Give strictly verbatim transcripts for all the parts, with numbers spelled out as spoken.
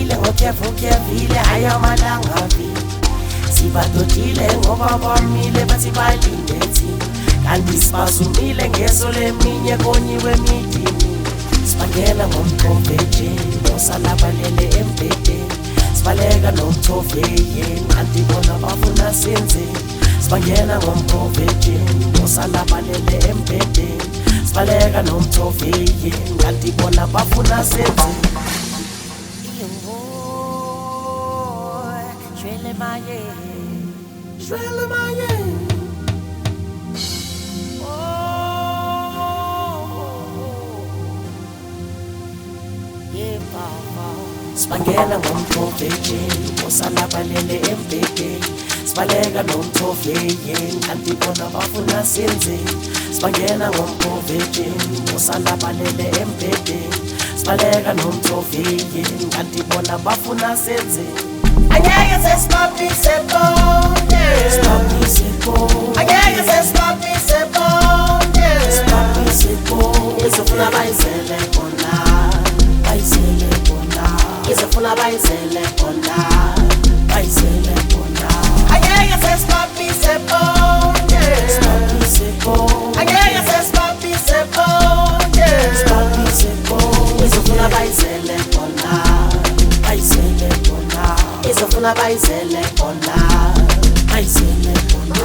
Sibadodile ngokutyevuktyevile hayi amalangavile. Sibadodile ngoba bamile bathi balinde thina, kanti sibazumile ngeso leminye konyiwe emidini. Sibangena ngomqovejeni nosalabalele embhedeni, sibaleka nomthoveyeni kanti bona bafuna senzeni. Sibangena ngomqovejeni nosalabalele embhedeni, sibaleka nomthoveyeni kanti bona bafuna senzeni. Shwele maye, shwele maye. Sibangena ngomqovejeni nosalabalele embhedeni, sibaleka nomthoveyeni kanti bona bafuna senzeni. Sibangena ngomqovejeni nosalabalele embhedeni, sibaleka nomthoveyeni kanti bona bafuna senzeni. Angeke sesibambise bonke, sibambise bonke. Angeke sesibambise bonke, sibambise bonke. Izofuna bayizele bona, bayizele bona. Izofuna bayizele bona, bayizele bona. Angeke sesibambise bonke, sibambise bonke. Angeke sesibambise bonke, sibambise bonke. Izofuna bayizele bona, bayizele bona. Izofuna bayizele bona, bayizele bona.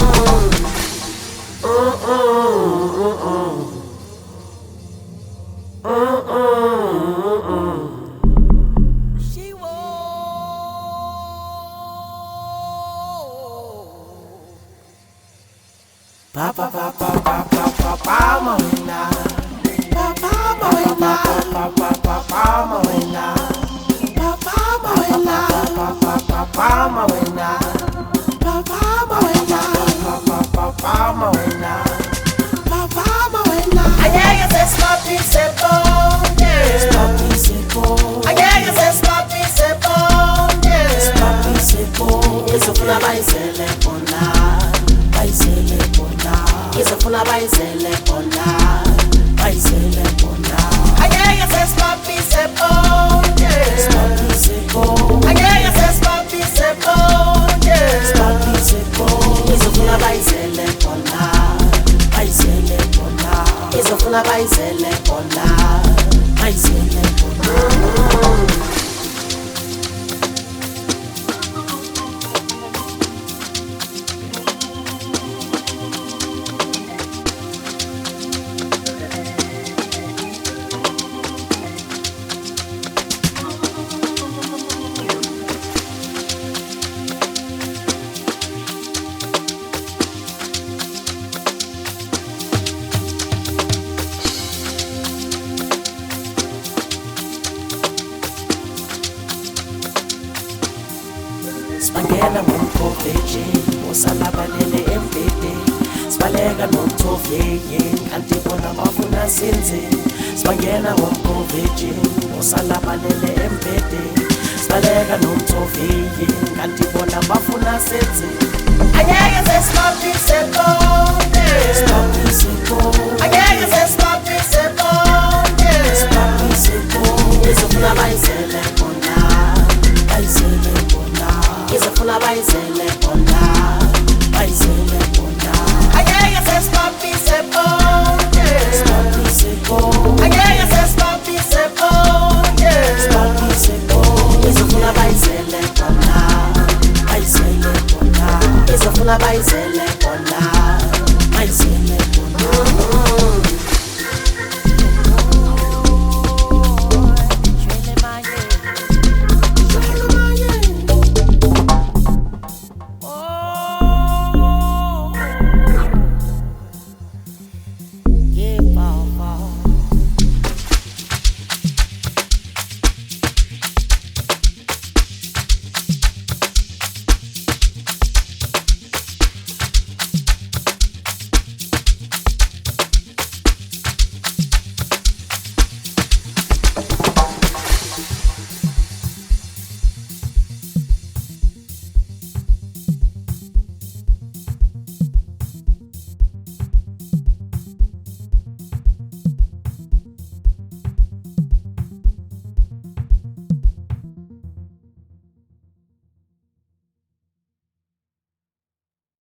She won't. Pa pa pa pa pa pa pa pa mawina. Pa pa mawina. Pa pa pa pa mawina. Pa pa mawina. Pa pa pa pa mawina. Pa pa mawina. Pa pa pa pa mawina. Pa pa mawina. Angeke sesibambise bonke, sibambise bonke. Angeke sesibambise bonke, sibambise bonke. Izofuna bayizele bona, bayizele bona. Izofuna bayizele bona, bayizele bona. Angeke sesibambise bonke, sibambise bonke. Angeke sesibambise bonke, sibambise bonke. Izofuna bayizele bona, bayizele bona. Izofuna bayizele bona, bayizele bona. Sibangena ngomqovejeni nosalabalele embhedeni, sibaleka nomthoveyeni kanti bona bafuna senzeni. Sibangena ngomqovejeni nosalabalele embhedeni, sibaleka nomthoveyeni kanti bona bafuna senzeni. Angeke sesibambise bonke, sibambise bonke. Angeke sesibambise bonke, sibambise bonke. Izofuna bayizele bona, bayizele bona. Izofuna bayizele bona, bayizele bona. Angeke sesibambise bonke, sibambise bonke. Angeke sesibambise bonke, sibambise bonke. Izofuna bayizele bona, bayizele bona. Izofuna bayizele bona.